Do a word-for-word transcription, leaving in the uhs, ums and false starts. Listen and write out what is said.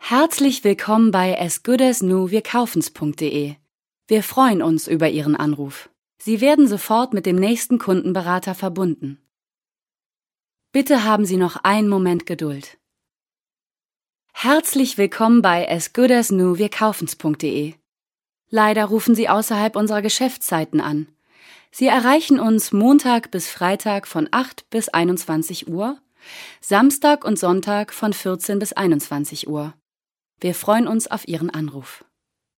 Herzlich willkommen bei As Good As New Wir Kaufen's punkt de. Wir freuen uns über Ihren Anruf. Sie werden sofort mit dem nächsten Kundenberater verbunden. Bitte haben Sie noch einen Moment Geduld. Herzlich willkommen bei As Good As New Wir Kaufen's punkt de. Leider rufen Sie außerhalb unserer Geschäftszeiten an. Sie erreichen uns Montag bis Freitag von acht bis einundzwanzig Uhr, Samstag und Sonntag von vierzehn bis einundzwanzig Uhr. Wir freuen uns auf Ihren Anruf.